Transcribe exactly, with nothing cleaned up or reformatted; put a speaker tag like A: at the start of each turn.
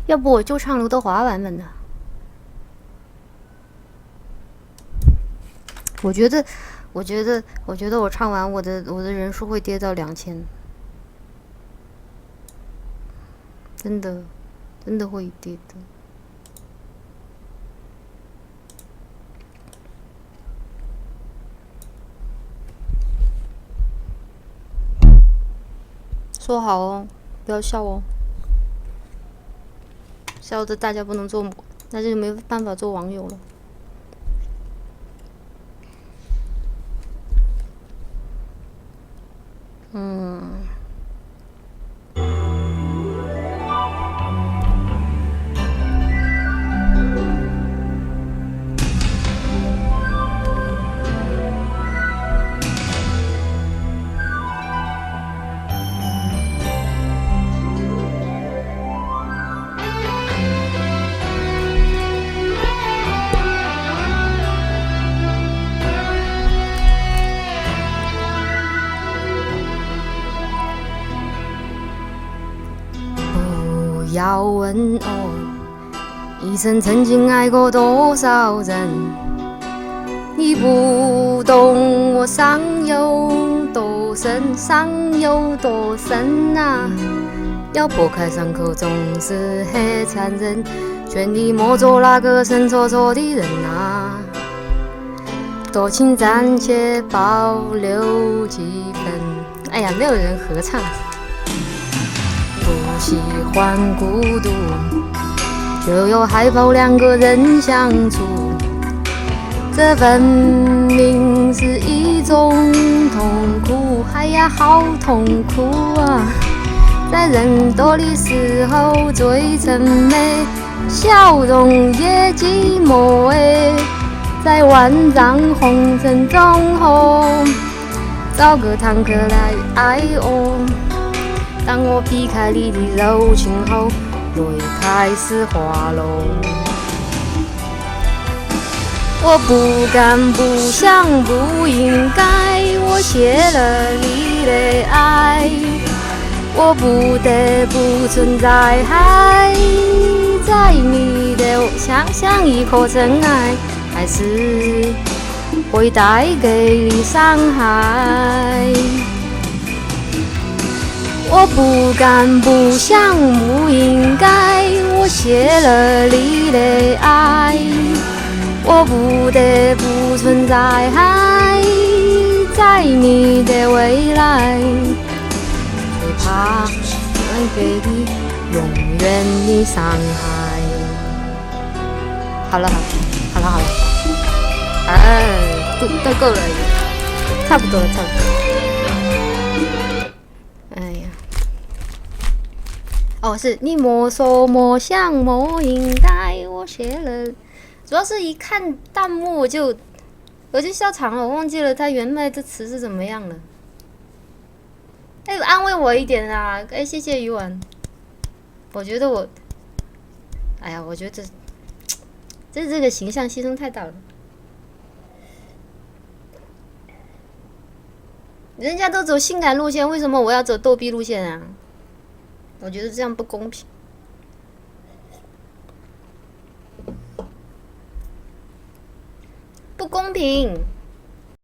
A: 要不我就唱刘德华版本的。我觉得，我觉得，我觉得我唱完我的我的人数会跌到两千，真的，真的会跌的。说好哦，不要笑哦，笑的大家不能做，那就没办法做网友了。嗯。不要问我一生曾经爱过多少人，你不懂我伤有多深，伤有多深啊！要剥开伤口总是很残忍，劝你莫做那个神戳戳的人啊！多情暂且保留几分。哎呀，没有人合唱。不喜欢孤独，就有害怕两个人相处，这分明是一种痛苦。哎呀，好痛苦啊！在人多的时候最沉美，笑容也寂寞哎。在万丈红尘中后，找个坦克来爱我。当我劈开你的柔情后，落叶开始滑落。我不敢不想不应该，我谢了你的爱，我不得不存在，还在你的想象一颗尘埃，还是会带给你伤害。我不敢不想不应该，我谢了你的爱，我不得不存在，还在你的未来，最怕能给你永远的伤害。好了好了好了好了，哎，都都够了，差不多了差不多了。哎呀，哦，是你莫说莫想莫应该，我写了。主要是一看弹幕我就我就笑场了，我忘记了他原来的词是怎么样了。哎，安慰我一点啊！哎，谢谢鱼丸。我觉得我，哎呀，我觉得这这这个形象牺牲太大了。人家都走性感路线，为什么我要走逗逼路线啊？我觉得这样不公平。不公平！